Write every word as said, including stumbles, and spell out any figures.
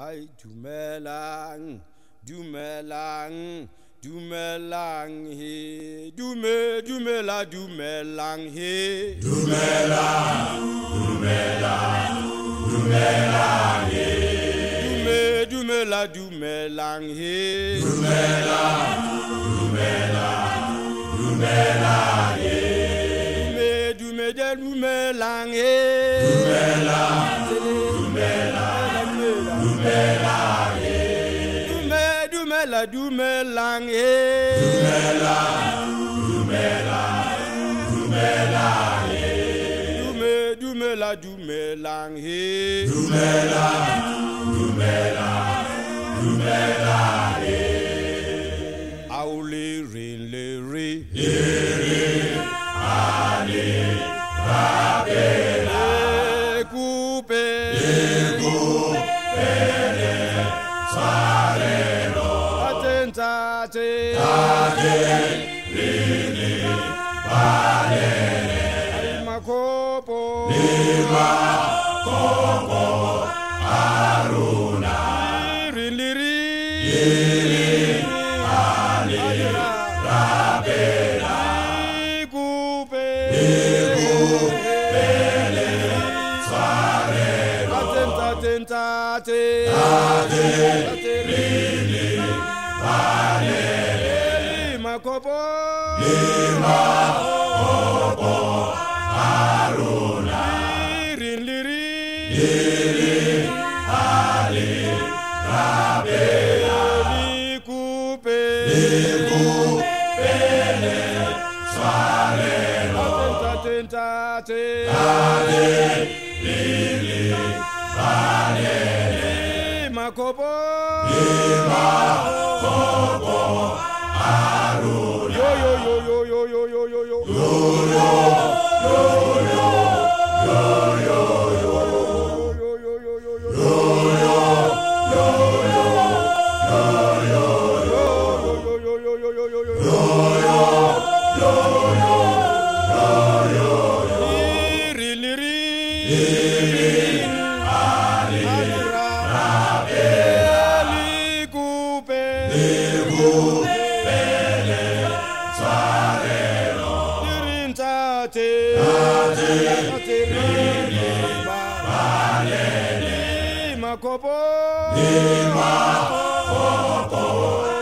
Ai dumelang, dumelang, dumelang he, dume, dumela, dumelang he, dumelang, dumelang, dumelang he, dume, dumela, dumelang he, dumelang, dumelang, dumelang he, dume, dume, de dumelang he, dumelang, dumelang, dumelang he, dume, dumela, dumelang he, dumelang, dumelang, dumelang he, dume, dumela, dumelang he, dumelang, dumelang, dumelang he, aule rin le re, ale, rabela, coupe, pele, sarelo, attentate, ade, lili, valele, makopo, lima, kopo, aruna, rin li ri, ale, rabela, coupe, pele, sarelo, attentate, ade, lili, valele, makopo, lima, kopo, aruna, rin li ri, ale, rabela, coupe, pele, sarelo, attentate, ade, lili, valele, makopo, lima, kopo, aruna, yo yo yo yo yo yo yo yo yo. Makopo, lima, kopo,